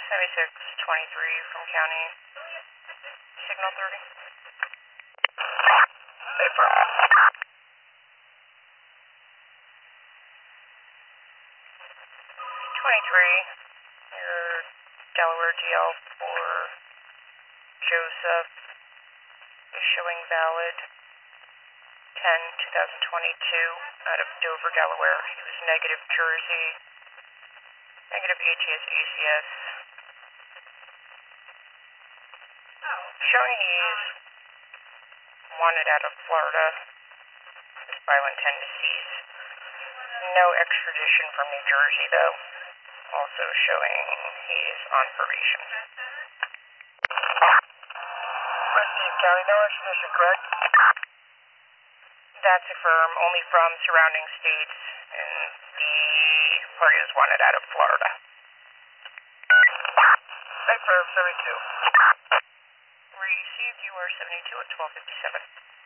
7623 from county. Signal 30. Affirm. 23, your Delaware GL for Joseph is showing valid 10/2022 out of Dover, Delaware. He was negative Jersey, negative ATS ACS. Showing he's wanted out of Florida. His violent tendencies. No extradition from New Jersey, though. Also showing he's on probation. Preston County, no extradition, correct? That's affirmed only from surrounding states, and the party is wanted out of Florida. Affirm 72. Received, you are 72 at 12:57.